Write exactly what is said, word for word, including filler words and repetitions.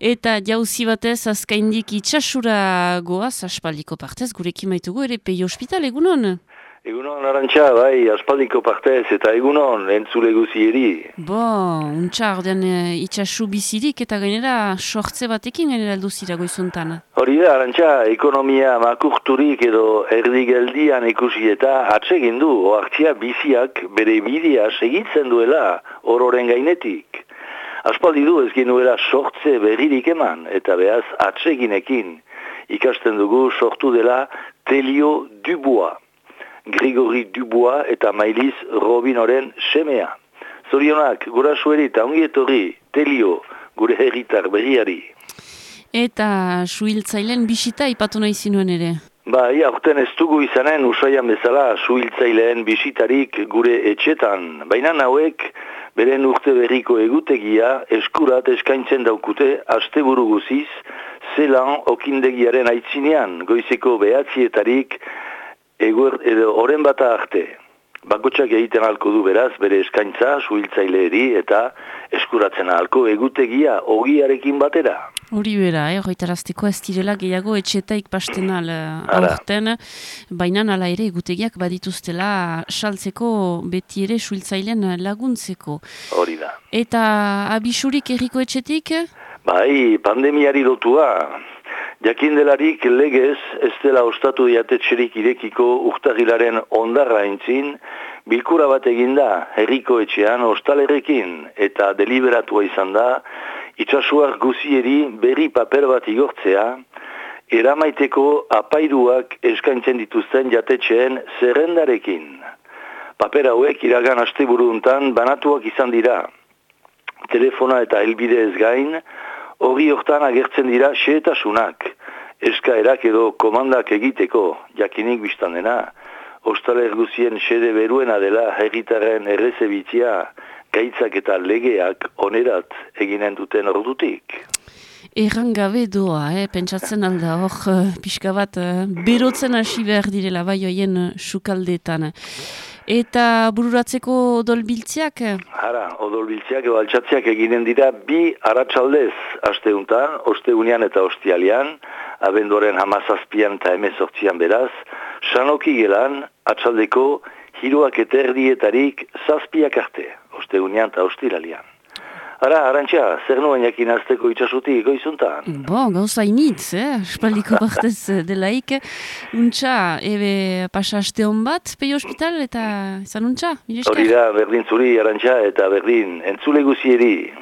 Eta jauzi batez azkaindik itxasura goaz, aspaldiko partez, gurekin maitugu ere Peio Hospital, egunon? Egunon, Arantxa, bai, aspaldiko partez, eta egunon, entzule guzieri. Bo, untxa, ordean itxasu bizirik, eta gainera sortze batekin gainera alduzira goizuntan. Hori da, Arantxa, ekonomia makurturik edo erdigeldian ikusi eta atsegin du, oartzia biziak bere bidea segitzen duela ororen gainetik. Aspaldi du ez genuela sortze berririk eman, eta behaz atseginekin ikasten dugu sortu dela Telio Dubois. Grigori Dubois eta Mailiz Robinoren semea. Zorionak, gurasueri eta ongietorri, Telio, gure herritar berriari. Eta suhiltzailen bisita ipatu nahi zinuen ere. Bai, aurten ez dugu izanen usaian bezala suhiltzaileen bisitarik gure etxetan. Baina hauek beren urte berriko egutegia eskurat eskaintzen daukute asteburu guziz, zelan okindegiaren aitzinean, goizeko behatzietarik eguer edo oren bata arte. Bakotxak egiten halko du beraz bere eskaintza suhiltzaileeri eta eskuratzen halko egutegia ogiarekin batera. Hori bera, eh, horretarazteko ez direla gehiago etxetaik pastenal aurten, baina ala ere egutegiak badituztela saltzeko beti ere suhiltzailen laguntzeko. Hori da. Eta abisurik erriko etxetik? Bai, pandemiari lotua. Jakindelarik legez ez dela ostatu diatetxerik irekiko urtagilaren ondarra entzin, bilkura bat eginda herriko etxean ostalerrekin eta deliberatua izan da, itxasuar guzieri berri paper bat igortzea, eramaiteko apairuak eskaintzen dituzten jatetxeen zerrendarekin. Paper hauek iragan asteburuntan banatuak izan dira. Telefona eta helbide ez gain, hori hortan agertzen dira xehetasunak, eskaerak edo komandak egiteko, jakinik biztan dena, ostaler guzien xede beruena dela herritaren errezebitzia, gaitzak eta legeak onerat eginen duten ordutik. Erran gabe doa, eh? Pentsatzen alda hor, pixka bat berotzen hasi behar direla bai hoien sukaldeetan. Eta bururatzeko odolbiltziak? Hara, odolbiltziak edo altxatziak eginen dira bi aratsaldez asteuntan, ostegunean eta ostialian, abenduaren hamazazpian eta hemezortzian beraz, sanoki gelan, atxaldeko hiruak eta erdietarik zazpiak arte, ostegunean eta ostiralian. Hara, Arantxa, zer nuen jakin azteko itxasutik goizuntan? Bo, gauza initz, eh? Espaldiko partez delaik. Untxa, ebe pasa aste hon bat, Peio Hospital, eta izan untxa? Hori da, berdin zuri, Arantxa, eta berdin entzule guzieri.